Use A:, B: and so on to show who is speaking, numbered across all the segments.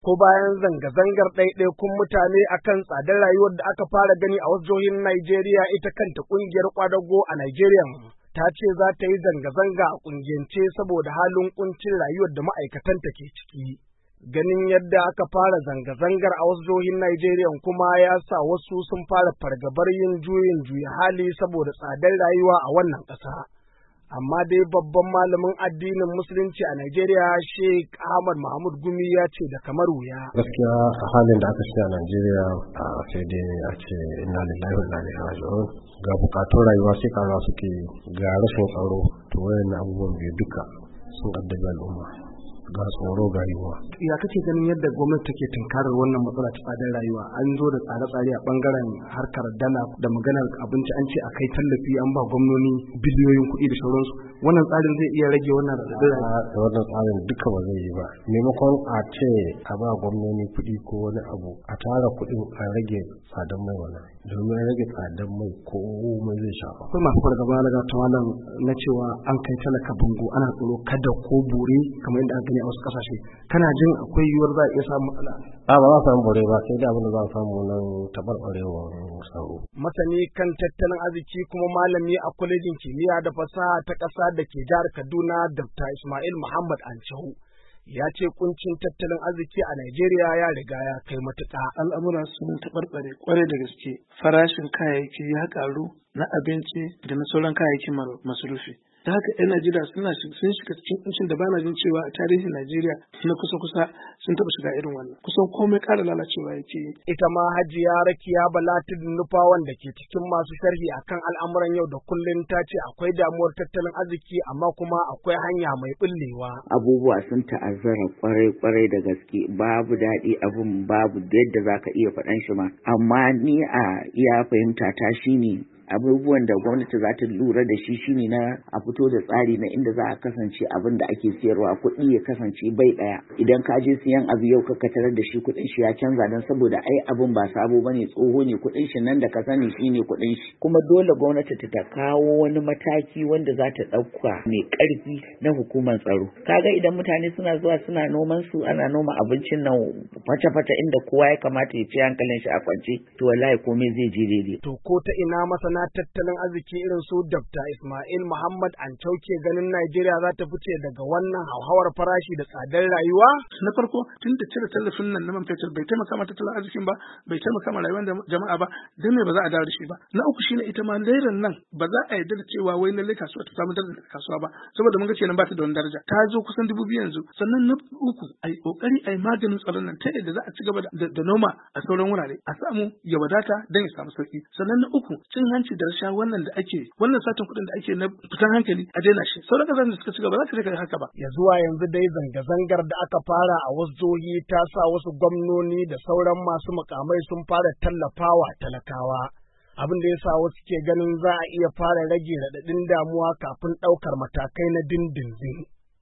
A: ko bayan zanga-zangar ɗaiɗaikun mutane akan tsadar rayuwar da aka fara gani a wasu jihohin Najeriya, ita kanta ƙungiyar ƙwadago a Najeriya ta ce za ta yi zanga-zanga a ƙungiyance saboda halin ƙuncin rayuwar da ma'aikatanta ke ciki. Ganin yadda aka fara zanga-zangar a wasu jihohin Najeriya kuma ya sa wasu sun fara fargabar yin juya hali saboda tsadar rayuwa a wannan ƙasa. Amma dai babban malamin addinin musulunci a Najeriya Sheikh Ahmad Mahmud Gumi ya ce da kamar wuya.
B: Gaskiya a halin da aka shiga a Najeriya sai dai a ce inna lillahi wa inna ilaihi raji'un. Ga bukatun rayuwa sai karuwa suke, ga rashin tsaro, to wayannan abubuwan biyu duka sun addabi al'umma. Ga tsoro ga yiwuwa.
A: Ya kake ganin yadda gwamnati take tunkarar wannan matsala ta tsadar rayuwa? An zo da tsare-tsare a bangaren harkar dala da maganar abinci, an ce a kai tallafi, an ba gwamnoni biliyoyin kuɗi da sauransu. Wannan tsarin zai iya rage wannan radadin rayuwa?
B: Da wannan tsarin duka ba zai yi ba. Maimakon a ce a ba gwamnoni kuɗi ko wani abu, a tara kuɗin a rage tsadar mai wannan. Domin a rage tsadar mai ko mai zai shafa.
A: Akwai masu fargaba daga tawalan na cewa an kai talaka bango, ana tsoro kada ko bore kamar yadda aka gani a wasu kasashe. Kana jin akwai yiwuwar za a iya samun matsala?
B: Ba za a samu bore ba, sai da abin da za a samu nan taɓarɓarewar tsaro.
A: Masani kan tattalin arziki kuma malami a kwalejin kimiyya da fasaha ta ƙasa da ke jihar Kaduna, Dr. Ismail Muhammad Anchahu, ya ce kuncin tattalin arziki a Najeriya ya riga ya kai matuƙa.
C: Al'amura sun taɓarɓare ƙwarai da gaske. Farashin kayayyaki ya ƙaru na abinci da na sauran kayayyakin masarufi. Da haka 'yan Najeriya sun shiga cikin kuncin da bana jin cewa a tarihin Najeriya na kusa-kusa sun taɓa shiga irin wannan. Kusan komai ƙara lalacewa yake yi.
A: Ita ma Hajiya Rakiya Bala Nufa wanda ke cikin masu sharhi akan al'amuran yau da kullum ta ce akwai damuwar tattalin arziki amma kuma akwai hanya mai ɓullewa.
D: Abubuwa sun ta'azzara kwarai da gaske, babu daɗi abun, babu yadda za ka iya faɗan shi ma. Amma ni a iya fahimta ta shine abubuwan da gwamnati za ta lura da shi shine na a fito da tsari na inda za a kasance abin da ake siyarwa kuɗi ya kasance bai ɗaya. Idan ka je siyan abu yau ka tarar da shi kuɗin shi ya canza, don saboda ai abin ba sabo bane, tsoho ne, kuɗin shi nan da ka sani shine kuɗin shi. Kuma dole gwamnati ta kawo wani mataki wanda za ta ɗauka mai ƙarfi na hukumar tsaro. Kaga idan mutane suna zuwa suna noman su, ana noma abincin nan fata inda kowa ya kamata ya ci hankalin shi a kwance, to wallahi komai zai je daidai.
A: To ko ta ina masana tattalin arziki irin su Dr. Ismail Muhammad Anchahu ke ganin Najeriya za ta fice daga wannan hauhawar farashi da tsadar rayuwa?
C: Na farko, tun da cire tallafin nan na man fetur bai taimaka ma tattalin arzikin ba, bai taimaka ma rayuwar jama'a ba, dan me ba za a dawo da shi ba? Na uku shine ita ma lairan nan ba za a yarda da cewa wai lalle kasuwa ta samu darajar kasuwa ba, saboda mun ga kenan ba ta da wani daraja. Ta zo kusan 2000 yanzu. Sannan na uku, ai kokari ai maganin tsaron nan ta yadda za a ci gaba da noma a sauran wurare, a samu ya wadata dan ya samu sauki. Sannan na uku, cin hanci da rasha wannan satin kuɗin da ake na fitan hankali a daina shi. Sauran ƙasashen da suka ci gaba za su rika haka ba.
A: Ya zuwa yanzu dai zanga-zangar da aka fara a wasu jihohi ta sa wasu gwamnoni da sauran masu mukamai sun fara tallafawa talakawa. Abin da ya sa wasu ke ganin za a iya fara rage raɗaɗin damuwa kafin ɗaukar matakai na dindindin.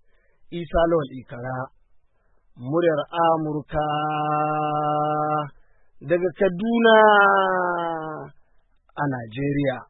A: Isa Lawal Ikara, muryar Amurka daga Kaduna a Najeriya.